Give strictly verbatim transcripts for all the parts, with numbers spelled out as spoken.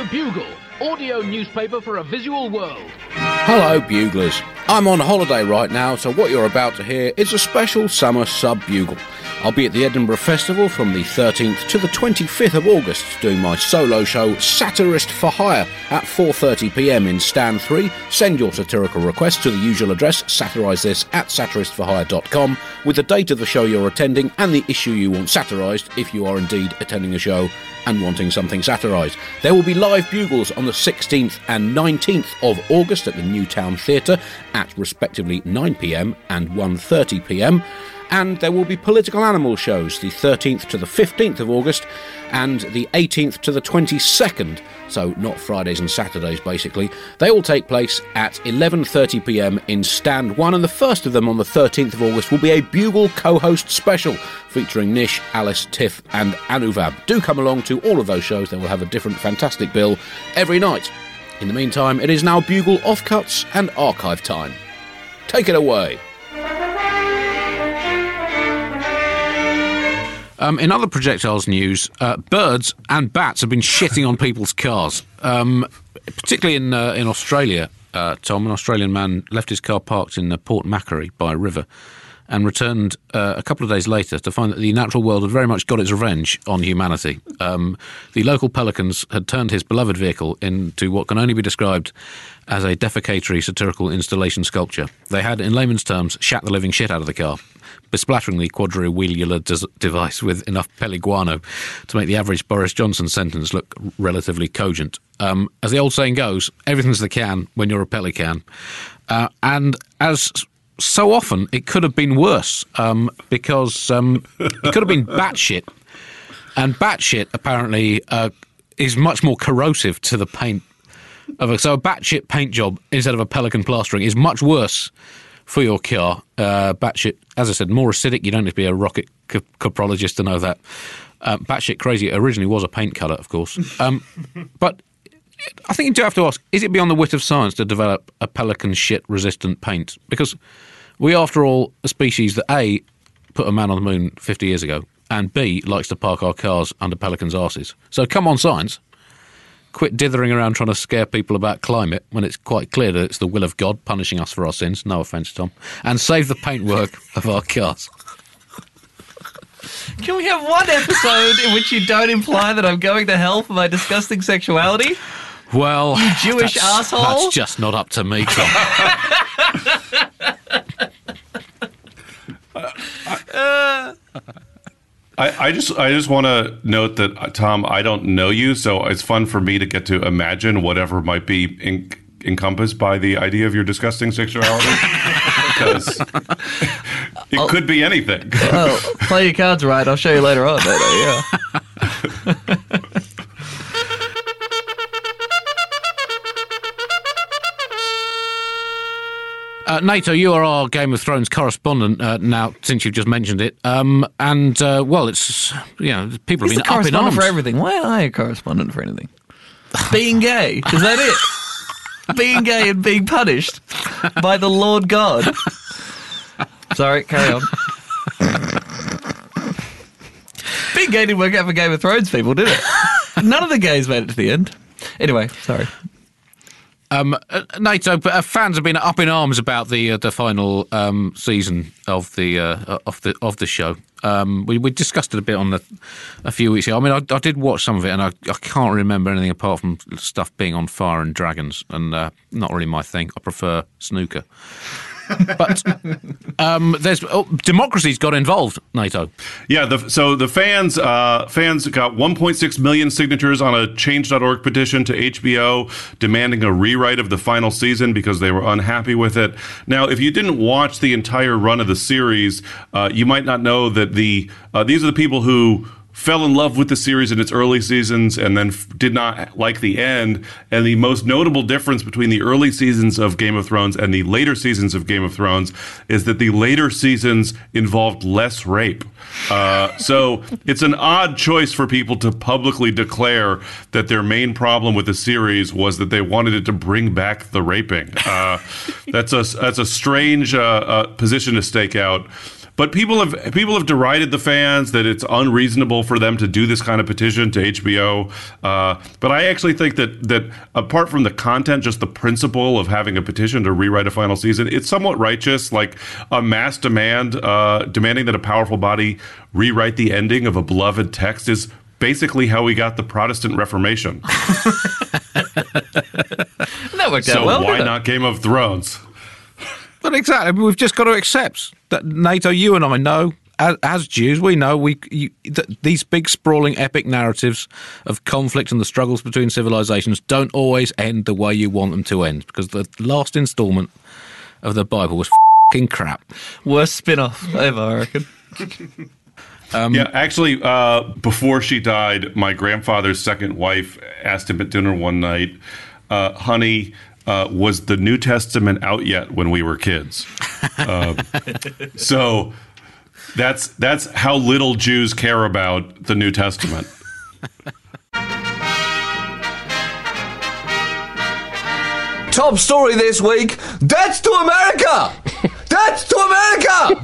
Bugle, audio newspaper for a visual world. Hello, Buglers. I'm on holiday right now, so what you're about to hear is a special summer sub-bugle. I'll be at the Edinburgh Festival from the thirteenth to the twenty-fifth of August, doing my solo show Satirist for Hire at four thirty p m in Stand three. Send your satirical requests to the usual address, satirise this at satirist for hire dot com, with the date of the show you're attending and the issue you want satirised, if you are indeed attending a show and wanting something satirised. There will be live bugles on the sixteenth and nineteenth of August at the Newtown Theatre at respectively nine p m and one thirty p m. And there will be political animal shows the thirteenth to the fifteenth of August and the eighteenth to the twenty-second, so not Fridays and Saturdays basically. They all take place at eleven thirty p m in Stand one, and the first of them on the thirteenth of August will be a Bugle co-host special featuring Nish, Alice, Tiff and Anuvab. Do come along to all of those shows. They will have a different fantastic bill every night. In the meantime, it is now Bugle offcuts and archive time. Take it away. Um, in other projectiles news, uh, birds and bats have been shitting on people's cars, um, particularly in uh, in Australia. Uh, Tom, an Australian man left his car parked in uh, Port Macquarie by a river and returned uh, a couple of days later to find that the natural world had very much got its revenge on humanity. Um, the local pelicans had turned his beloved vehicle into what can only be described as a defecatory satirical installation sculpture. They had, in layman's terms, shat the living shit out of the car, besplattering the quadriwheeler des- device with enough peliguano to make the average Boris Johnson sentence look relatively cogent. Um, as the old saying goes, everything's the can when you're a pelican. Uh, and as so often, it could have been worse, um, because um, it could have been batshit. And batshit, apparently, uh, is much more corrosive to the paint. Of a, so a batshit paint job instead of a pelican plastering is much worse for your car. Uh, batshit, as I said, more acidic. You don't need to be a rocket co- coprologist to know that. Uh, batshit crazy originally was a paint colour, of course. Um, but I think you do have to ask, is it beyond the wit of science to develop a pelican shit-resistant paint? Because we, after all, a species that, A, put a man on the moon fifty years ago, and B, likes to park our cars under pelicans' arses. So come on, science. Quit dithering around trying to scare people about climate when it's quite clear that it's the will of God punishing us for our sins. No offence, Tom. And save the paintwork of our cars. Can we have one episode in which you don't imply that I'm going to hell for my disgusting sexuality? Well, you Jewish that's, asshole. That's just not up to me, Tom. uh, I, I just I just want to note that, uh, Tom, I don't know you, so it's fun for me to get to imagine whatever might be in, encompassed by the idea of your disgusting sexuality, because it I'll, could be anything. Well, play your cards right. I'll show you later on. Later, yeah. Uh, Nato, you are our Game of Thrones correspondent uh, now, since you've just mentioned it. Um, and, uh, well, it's, you know, people He's have been up in arms. He's the correspondent for everything. Why am I a correspondent for anything? Being gay. Is that it? Being gay and being punished by the Lord God. Sorry, carry on. Being gay didn't work out for Game of Thrones people, did it? None of the gays made it to the end. Anyway, sorry. Um, uh, Nato, uh, fans have been up in arms about the uh, the final um, season of the uh, of the of the show. Um, we we discussed it a bit on the, a few weeks ago. I mean, I, I did watch some of it, and I, I can't remember anything apart from stuff being on fire and dragons, and uh, not really my thing. I prefer snooker. But um, there's oh, democracy's got involved, Nato. Yeah, the, so the fans uh, fans got one point six million signatures on a change dot org petition to H B O demanding a rewrite of the final season because they were unhappy with it. Now, if you didn't watch the entire run of the series, uh, you might not know that the uh, these are the people who fell in love with the series in its early seasons and then f- did not like the end. And the most notable difference between the early seasons of Game of Thrones and the later seasons of Game of Thrones is that the later seasons involved less rape. Uh, so it's an odd choice for people to publicly declare that their main problem with the series was that they wanted it to bring back the raping. Uh, that's a that's a strange uh, uh, position to stake out. but people have people have derided the fans that it's unreasonable for them to do this kind of petition to H B O. Uh, but I actually think that that apart from the content, just the principle of having a petition to rewrite a final season, it's somewhat righteous. Like a mass demand, uh, demanding that a powerful body rewrite the ending of a beloved text is basically how we got the Protestant Reformation. That worked so out well. why didn't it? not Game of Thrones? But exactly, we've just got to accept that NATO, you and I know, as, as Jews, we know we you, that these big, sprawling, epic narratives of conflict and the struggles between civilizations don't always end the way you want them to end, because the last instalment of the Bible was f***ing crap. Worst spin-off ever, I reckon. Um, yeah, actually, uh, before she died, my grandfather's second wife asked him at dinner one night, uh, honey, uh, was the New Testament out yet when we were kids? Uh, so that's that's how little Jews care about the New Testament. Top story this week, debt to America! Debt to America!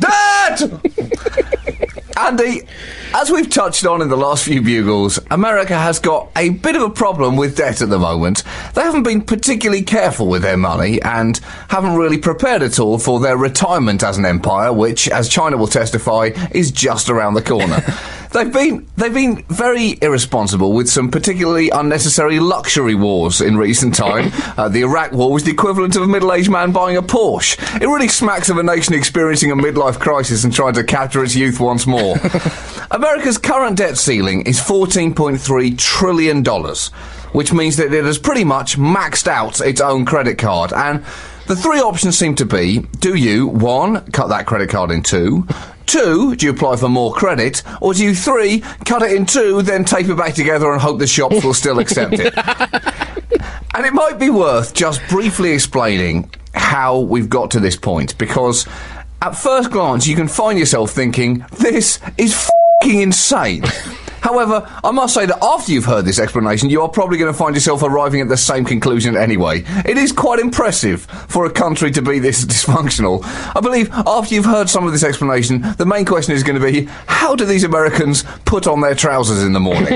Debt! Andy, as we've touched on in the last few Bugles, America has got a bit of a problem with debt at the moment. They haven't been particularly careful with their money and haven't really prepared at all for their retirement as an empire, which, as China will testify, is just around the corner. They've been they've been very irresponsible with some particularly unnecessary luxury wars in recent time. Uh, the Iraq War was the equivalent of a middle-aged man buying a Porsche. It really smacks of a nation experiencing a midlife crisis and trying to capture its youth once more. America's current debt ceiling is fourteen point three trillion dollars, which means that it has pretty much maxed out its own credit card. And the three options seem to be, do you, one, cut that credit card in two, two, do you apply for more credit, or do you, three, cut it in two, then tape it back together and hope the shops will still accept it? And it might be worth just briefly explaining how we've got to this point, because at first glance you can find yourself thinking, this is f***ing insane. However, I must say that after you've heard this explanation, you are probably going to find yourself arriving at the same conclusion anyway. It is quite impressive for a country to be this dysfunctional. I believe after you've heard some of this explanation, the main question is going to be, how do these Americans put on their trousers in the morning?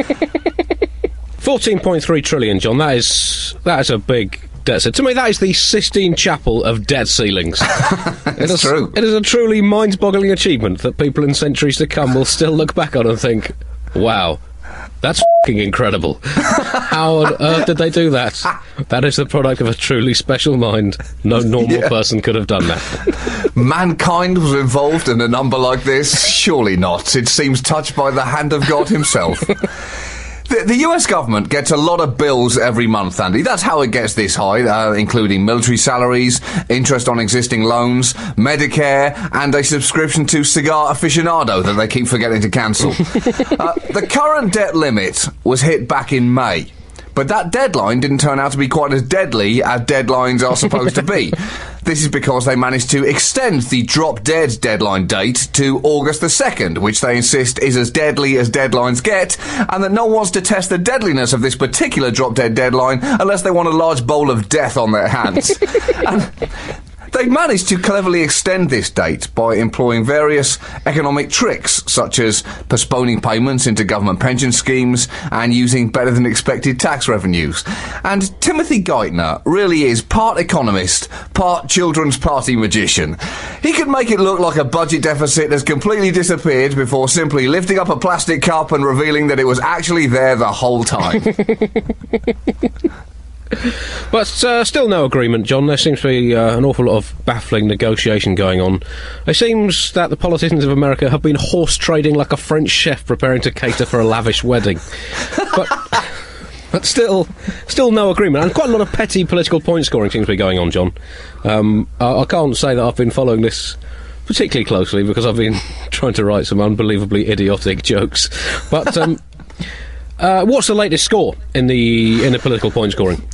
fourteen point three trillion, John, that is, that is a big debt. So to me, that is the Sistine Chapel of debt ceilings. It's it is, true. It is a truly mind-boggling achievement that people in centuries to come will still look back on and think, wow, that's f***ing incredible. How on earth did they do that? That is the product of a truly special mind. No normal Yeah. person could have done that. Mankind was involved in a number like this? Surely not. It seems touched by the hand of God himself. The, the U S government gets a lot of bills every month, Andy. That's how it gets this high, uh, including military salaries, interest on existing loans, Medicare, and a subscription to Cigar Aficionado that they keep forgetting to cancel. uh, the current debt limit was hit back in May. But that deadline didn't turn out to be quite as deadly as deadlines are supposed to be. This is because they managed to extend the drop-dead deadline date to August the second, which they insist is as deadly as deadlines get, and that no one wants to test the deadliness of this particular drop-dead deadline unless they want a large bowl of death on their hands. And they've managed to cleverly extend this date by employing various economic tricks, such as postponing payments into government pension schemes and using better-than-expected tax revenues. And Timothy Geithner really is part economist, part children's party magician. He could make it look like a budget deficit has completely disappeared before simply lifting up a plastic cup and revealing that it was actually there the whole time. But uh, still no agreement, John. There seems to be uh, an awful lot of baffling negotiation going on. It seems that the politicians of America have been horse trading like a French chef preparing to cater for a lavish wedding. But, but still, still no agreement. And quite a lot of petty political point scoring seems to be going on, John. Um, I, I can't say that I've been following this particularly closely because I've been trying to write some unbelievably idiotic jokes. But um, uh, what's the latest score in the in the political point scoring?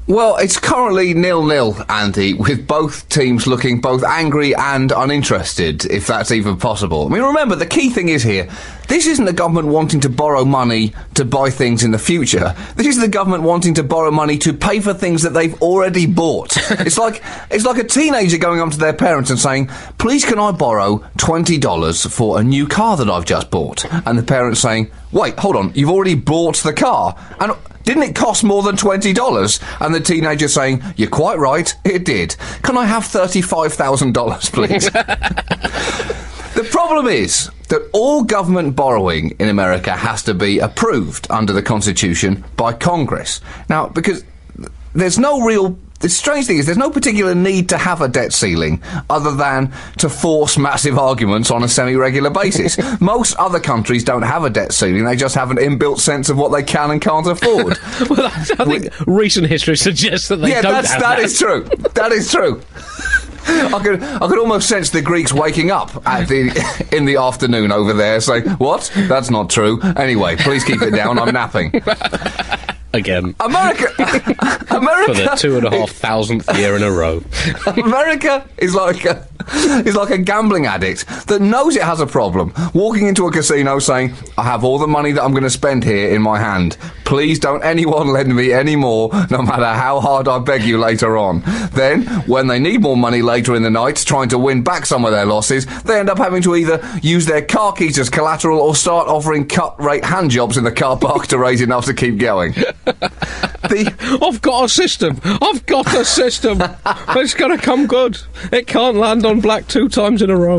Well, it's currently nil-nil, Andy, with both teams looking both angry and uninterested, if that's even possible. I mean, remember, the key thing is here, this isn't the government wanting to borrow money to buy things in the future. This is the government wanting to borrow money to pay for things that they've already bought. It's like it's like a teenager going up to their parents and saying, please can I borrow twenty dollars for a new car that I've just bought? And the parents saying, wait, hold on, you've already bought the car? And didn't it cost more than twenty dollars? And the teenager saying, you're quite right, it did. Can I have thirty-five thousand dollars, please? The problem is that all government borrowing in America has to be approved under the Constitution by Congress. Now, because there's no real... The strange thing is there's no particular need to have a debt ceiling other than to force massive arguments on a semi-regular basis. Most other countries don't have a debt ceiling, they just have an inbuilt sense of what they can and can't afford. Well, I think we, recent history suggests that they yeah, don't that's, have that. that. is true. That is true. I could, I could almost sense the Greeks waking up at the, in the afternoon over there saying, what? That's not true. Anyway, please keep it down, I'm napping. Again. America, America, for the two and a half thousandth year in a row. America is like a is like a gambling addict that knows it has a problem, walking into a casino saying, "I have all the money that I'm going to spend here in my hand. Please don't anyone lend me any more, no matter how hard I beg you later on." Then, when they need more money later in the night, trying to win back some of their losses, they end up having to either use their car keys as collateral or start offering cut-rate hand jobs in the car park to raise enough to keep going. The, I've got a system. I've got a system. It's going to come good. It can't land on black two times in a row.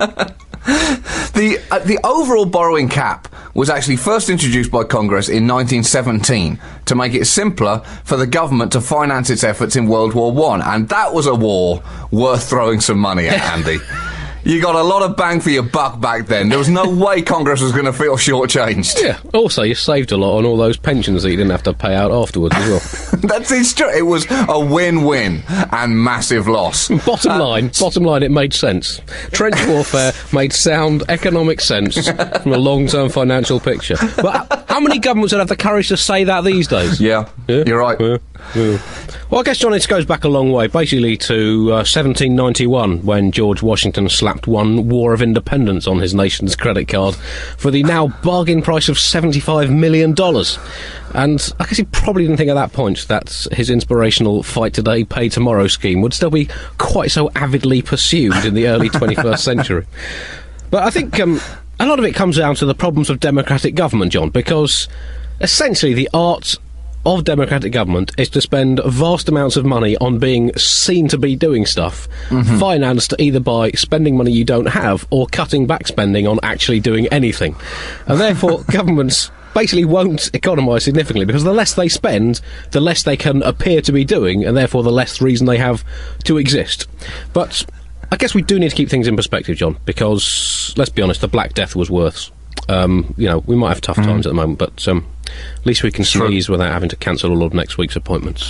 The uh, the overall borrowing cap was actually first introduced by Congress in nineteen seventeen to make it simpler for the government to finance its efforts in World War One, and that was a war worth throwing some money at, Andy. You got a lot of bang for your buck back then. There was no way Congress was going to feel shortchanged. Yeah. Also, you saved a lot on all those pensions that you didn't have to pay out afterwards as well. That's it's true. It was a win-win and massive loss. Bottom Uh, line, bottom line, it made sense. Trench warfare made sound economic sense from a long-term financial picture. But how many governments would have the courage to say that these days? Yeah, Yeah? you're right. Yeah, yeah. Well, I guess, John, it goes back a long way, basically to uh, seventeen ninety-one, when George Washington slapped one War of Independence on his nation's credit card for the now bargain price of seventy-five million dollars. And I guess he probably didn't think at that point that his inspirational Fight Today, Pay Tomorrow scheme would still be quite so avidly pursued in the early twenty-first century. But I think um, a lot of it comes down to the problems of democratic government, John, because essentially the art of democratic government is to spend vast amounts of money on being seen to be doing stuff, mm-hmm. financed either by spending money you don't have or cutting back spending on actually doing anything. And therefore, governments basically won't economise significantly, because the less they spend, the less they can appear to be doing, and therefore the less reason they have to exist. But I guess we do need to keep things in perspective, John, because, let's be honest, the Black Death was worse. Um, you know, we might have tough mm. times at the moment, but um, at least we can sneeze without having to cancel all of next week's appointments.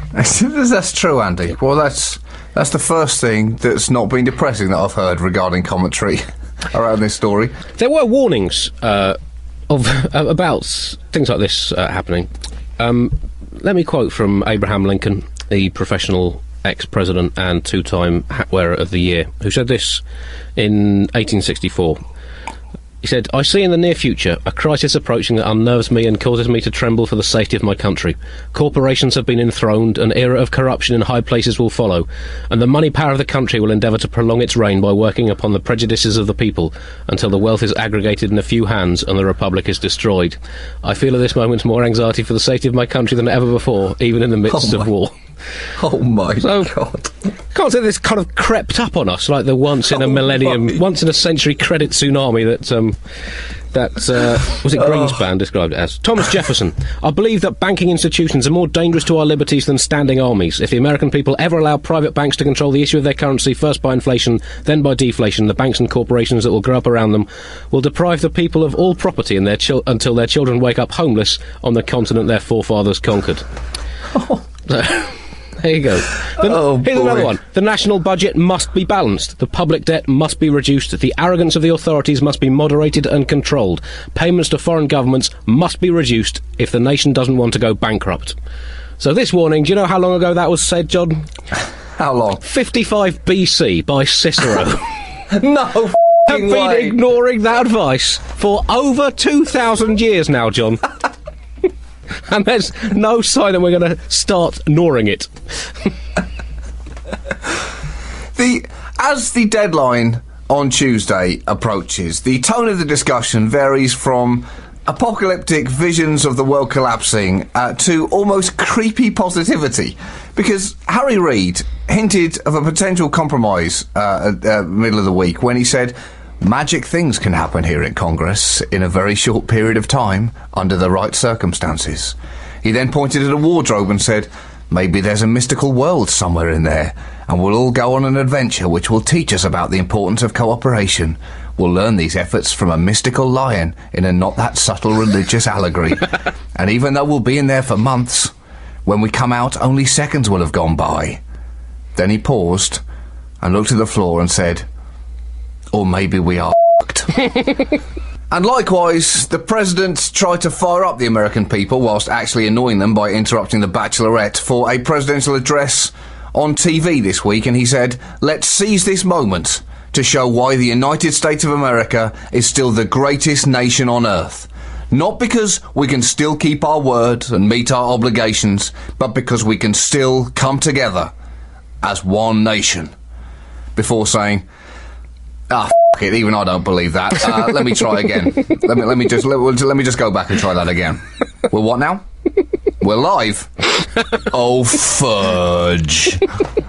That's true, Andy. Well, that's that's the first thing that's not been depressing that I've heard regarding commentary around this story. There were warnings uh, of uh, about things like this uh, happening. Um, let me quote from Abraham Lincoln, the professional ex-president and two-time hat wearer of the year, who said this in eighteen sixty-four. He said, "I see in the near future a crisis approaching that unnerves me and causes me to tremble for the safety of my country. Corporations have been enthroned, an era of corruption in high places will follow, and the money power of the country will endeavour to prolong its reign by working upon the prejudices of the people until the wealth is aggregated in a few hands and the republic is destroyed. I feel at this moment more anxiety for the safety of my country than ever before, even in the midst oh of war." Oh my so, God. Can't say this kind of crept up on us like the once in a oh millennium, my. once in a century credit tsunami that, um, that, uh, was it Greenspan oh. described it as? Thomas Jefferson. "I believe that banking institutions are more dangerous to our liberties than standing armies. If the American people ever allow private banks to control the issue of their currency, first by inflation, then by deflation, the banks and corporations that will grow up around them will deprive the people of all property and their chil- until their children wake up homeless on the continent their forefathers conquered." Oh. There you go. The, oh, here's boy. another one. "The national budget must be balanced. The public debt must be reduced. The arrogance of the authorities must be moderated and controlled. Payments to foreign governments must be reduced if the nation doesn't want to go bankrupt." So this warning, do you know how long ago that was said, John? How long? fifty-five B C by Cicero. No I've f***ing been way. ignoring that advice for over two thousand years now, John. And there's no sign that we're going to start gnawing it. The as the deadline on Tuesday approaches, the tone of the discussion varies from apocalyptic visions of the world collapsing uh, to almost creepy positivity, because Harry Reid hinted of a potential compromise uh, at the uh, middle of the week when he said magic things can happen here in Congress in a very short period of time under the right circumstances. He then pointed at a wardrobe and said, maybe there's a mystical world somewhere in there, and we'll all go on an adventure which will teach us about the importance of cooperation. We'll learn these efforts from a mystical lion in a not-that-subtle religious allegory. And even though we'll be in there for months, when we come out, only seconds will have gone by. Then he paused and looked at the floor and said, or maybe we are f***ed. And likewise, the president tried to fire up the American people whilst actually annoying them by interrupting the Bachelorette for a presidential address on T V this week, and he said, let's seize this moment to show why the United States of America is still the greatest nation on earth. Not because we can still keep our word and meet our obligations, but because we can still come together as one nation. Before saying, ah, f*** it, even I don't believe that. Uh, let me try again. Let me let me just let, let me just go back and try that again. We're what now? We're live. Oh, fudge.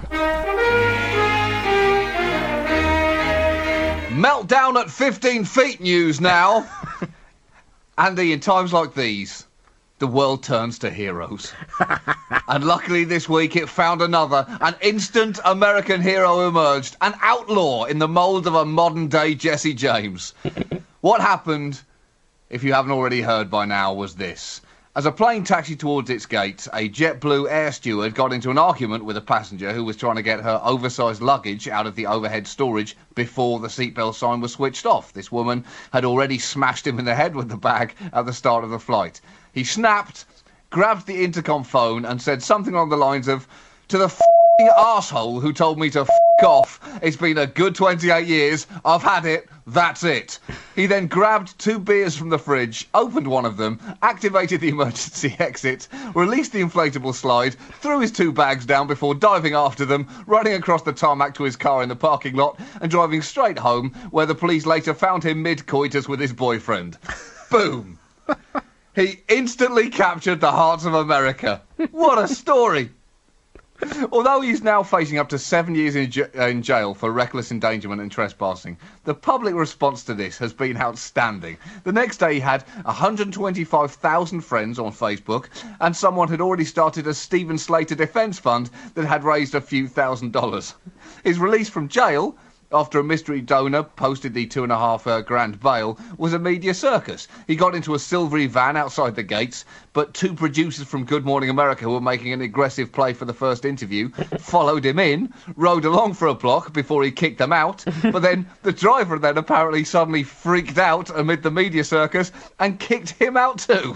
Meltdown at fifteen feet news now. Andy, in times like these, the world turns to heroes. And luckily this week it found another. An instant American hero emerged. An outlaw in the mould of a modern-day Jesse James. What happened, if you haven't already heard by now, was this. As a plane taxied towards its gate, a JetBlue air steward got into an argument with a passenger who was trying to get her oversized luggage out of the overhead storage before the seatbelt sign was switched off. This woman had already smashed him in the head with the bag at the start of the flight. He snapped, grabbed the intercom phone and said something along the lines of, to the f***ing arsehole who told me to f*** off, it's been a good twenty-eight years, I've had it, that's it. He then grabbed two beers from the fridge, opened one of them, activated the emergency exit, released the inflatable slide, threw his two bags down before diving after them, running across the tarmac to his car in the parking lot and driving straight home, where the police later found him mid-coitus with his boyfriend. Boom. He instantly captured the hearts of America. What a story! Although he's now facing up to seven years in, j- in jail for reckless endangerment and trespassing, the public response to this has been outstanding. The next day he had one hundred twenty-five thousand friends on Facebook, and someone had already started a Stephen Slater Defence Fund that had raised a few thousand dollars. His release from jail, after a mystery donor posted the two and a half uh, grand bail, was a media circus. He got into a silvery van outside the gates, but two producers from Good Morning America who were making an aggressive play for the first interview followed him in, rode along for a block before he kicked them out, but then the driver then apparently suddenly freaked out amid the media circus and kicked him out too.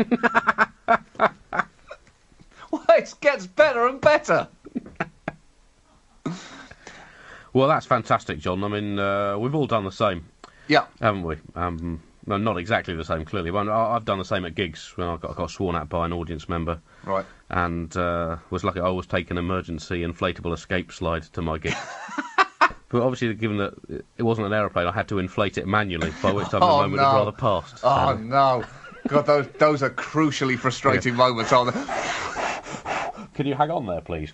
Well, it gets better and better. Well, that's fantastic, John. I mean, uh, we've all done the same, Yeah. haven't we? Um, well, not exactly the same, clearly. But I- I've done the same at gigs when I got, got sworn at by an audience member. Right. And uh, was lucky I always take an emergency inflatable escape slide to my gig. But obviously, given that it wasn't an aeroplane, I had to inflate it manually, by which time Oh, the moment no. had rather passed. Oh, So- no. God, those, those are crucially frustrating yeah. moments, aren't they? Can you hang on there, please?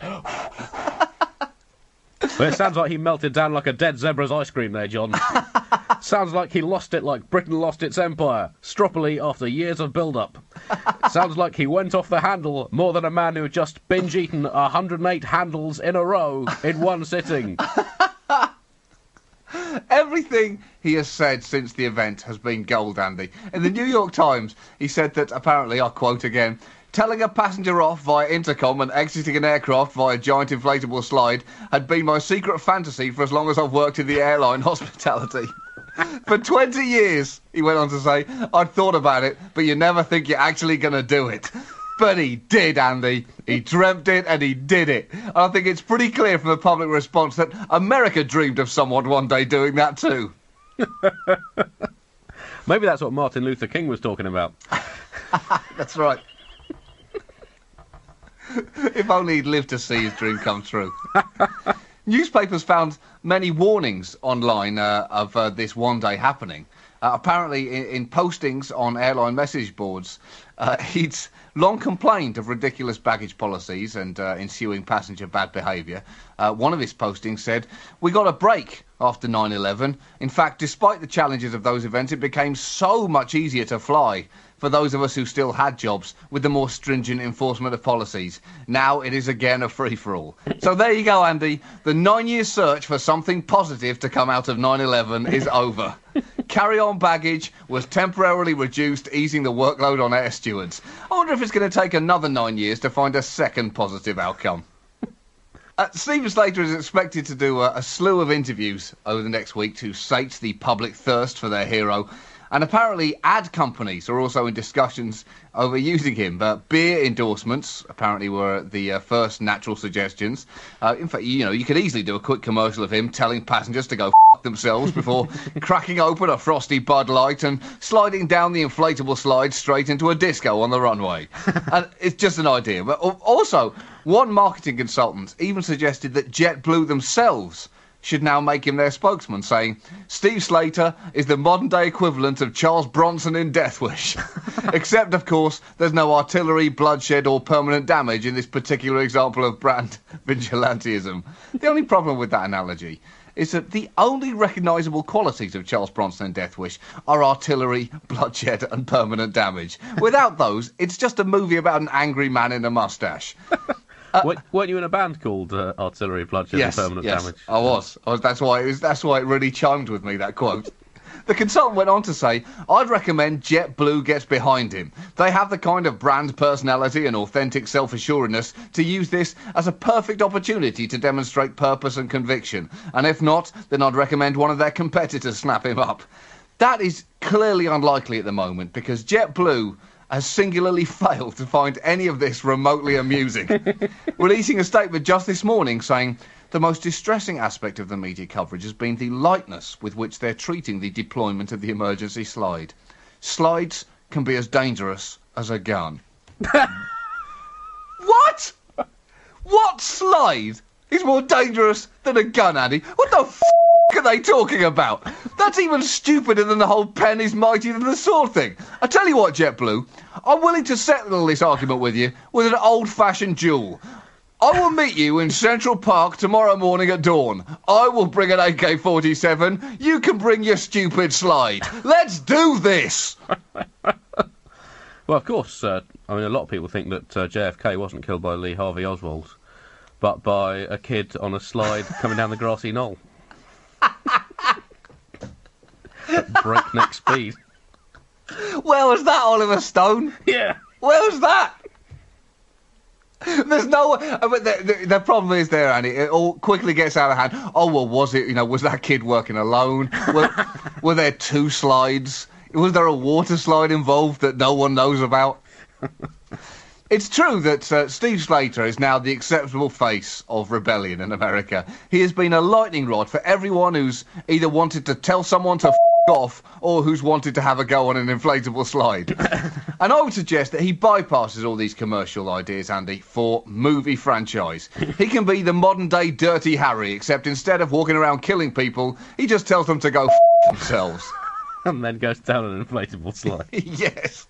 Well, it sounds like he melted down like a dead zebra's ice cream there, John. Sounds like he lost it like Britain lost its empire, stroppily after years of build-up. Sounds like he went off the handle more than a man who just binge-eaten one hundred eight handles in a row in one sitting. Everything he has said since the event has been gold, Andy. In the New York Times, he said that apparently, I'll quote again, telling a passenger off via intercom and exiting an aircraft via giant inflatable slide had been my secret fantasy for as long as I've worked in the airline hospitality. For twenty years, he went on to say, I'd thought about it, but you never think you're actually going to do it. But he did, Andy. He dreamt it and he did it. And I think it's pretty clear from the public response that America dreamed of someone one day doing that too. Maybe that's what Martin Luther King was talking about. That's right. If only he'd lived to see his dream come true. Newspapers found many warnings online uh, of uh, this one day happening. Uh, apparently, in, in postings on airline message boards, uh, he'd long complained of ridiculous baggage policies and uh, ensuing passenger bad behaviour. Uh, one of his postings said, "We got a break after nine eleven. In fact, despite the challenges of those events, it became so much easier to fly for those of us who still had jobs with the more stringent enforcement of policies. Now it is again a free-for-all." So there you go, Andy. The nine-year search for something positive to come out of nine eleven is over. Carry-on baggage was temporarily reduced, easing the workload on air stewards. I wonder if it's going to take another nine years to find a second positive outcome. Uh, Stephen Slater is expected to do a, a slew of interviews over the next week to sate the public thirst for their hero. And apparently ad companies are also in discussions over using him. But beer endorsements apparently were the uh, first natural suggestions. Uh, in fact, you know, you could easily do a quick commercial of him telling passengers to go f*** themselves before cracking open a frosty Bud Light and sliding down the inflatable slide straight into a disco on the runway. And it's just an idea. But also, one marketing consultant even suggested that JetBlue themselves should now make him their spokesman, saying, "Steve Slater is the modern-day equivalent of Charles Bronson in Death Wish." Except, of course, there's no artillery, bloodshed or permanent damage in this particular example of brand vigilantism. The only problem with that analogy is that the only recognisable qualities of Charles Bronson in Death Wish are artillery, bloodshed and permanent damage. Without those, it's just a movie about an angry man in a moustache. Uh, weren't you in a band called uh, Artillery, Bloodshed yes, and Permanent yes, Damage? I was. I was. That's why it was. That's why it really chimed with me, that quote. The consultant went on to say, "I'd recommend JetBlue gets behind him. They have the kind of brand personality and authentic self-assuredness to use this as a perfect opportunity to demonstrate purpose and conviction. And if not, then I'd recommend one of their competitors snap him up." That is clearly unlikely at the moment, because JetBlue has singularly failed to find any of this remotely amusing, releasing a statement just this morning saying, "The most distressing aspect of the media coverage has been the lightness with which they're treating the deployment of the emergency slide. Slides can be as dangerous as a gun." What? What slide is more dangerous than a gun, Andy? What the f*** are they talking about? That's even stupider than the whole pen is mightier than the sword thing. I tell you what, JetBlue, I'm willing to settle this argument with you with an old-fashioned duel. I will meet you in Central Park tomorrow morning at dawn. I will bring an A K forty-seven. You can bring your stupid slide. Let's do this! Well, of course, uh, I mean, a lot of people think that uh, J F K wasn't killed by Lee Harvey Oswald, but by a kid on a slide coming down the grassy knoll. At breakneck speed. Where was that, Oliver Stone? Yeah. Where was that? There's no... uh, But the, the, the problem is there, Andy, it all quickly gets out of hand. Oh, well, was it, you know, was that kid working alone? Were, were there two slides? Was there a water slide involved that no one knows about? It's true that uh, Steve Slater is now the acceptable face of rebellion in America. He has been a lightning rod for everyone who's either wanted to tell someone to f*** off or who's wanted to have a go on an inflatable slide. And I would suggest that he bypasses all these commercial ideas, Andy, for movie franchise. He can be the modern-day Dirty Harry, except instead of walking around killing people, he just tells them to go f*** themselves. And then goes down an inflatable slide. Yes.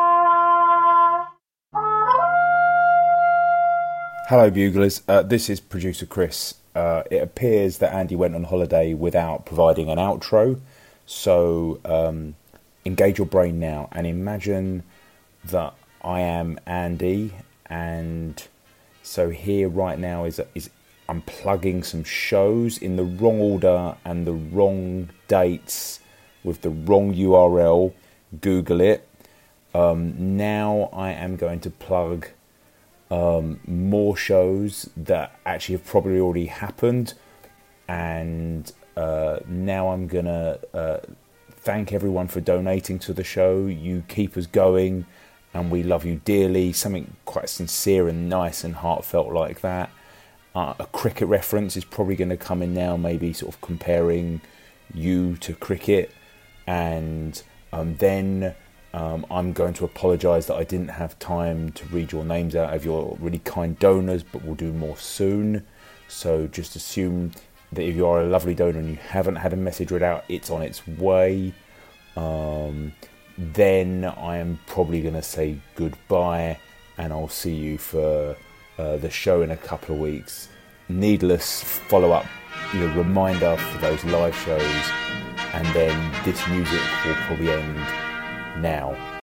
Hello, Buglers. Uh, this is producer Chris. Uh, it appears that Andy went on holiday without providing an outro, so um, engage your brain now and imagine that I am Andy, and so here right now is is I'm plugging some shows in the wrong order and the wrong dates with the wrong U R L. Google it. Um, now I am going to plug Um, more shows that actually have probably already happened, and uh, now I'm gonna uh, thank everyone for donating to the show. You keep us going, and we love you dearly. Something quite sincere and nice and heartfelt like that. Uh, a cricket reference is probably going to come in now, maybe sort of comparing you to cricket. And um, then um, I'm going to apologise that I didn't have time to read your names out of your really kind donors, but we'll do more soon. So just assume that if you are a lovely donor and you haven't had a message read out, it's on its way. Um, then I am probably going to say goodbye, and I'll see you for uh, the show in a couple of weeks. Needless follow-up, you know, reminder for those live shows, and then this music will probably end now.